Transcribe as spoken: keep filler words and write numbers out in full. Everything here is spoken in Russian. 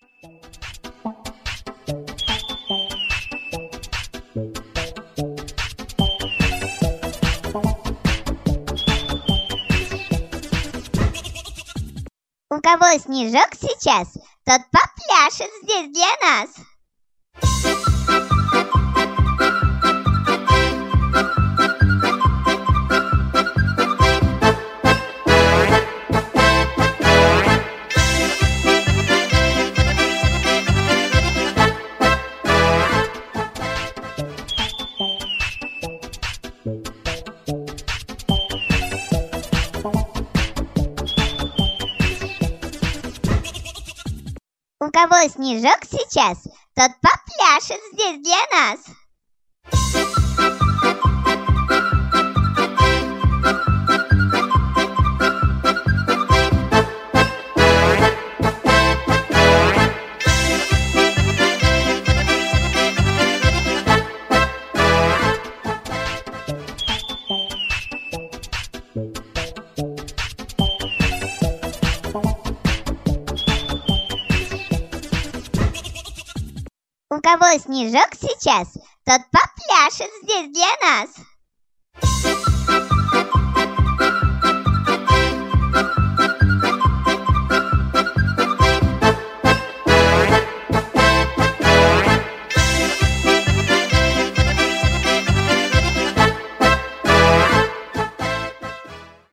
У кого снежок сейчас, тот попляшет здесь для нас. У кого снежок сейчас, тот попляшет здесь для нас. У кого снежок сейчас, тот попляшет здесь для нас.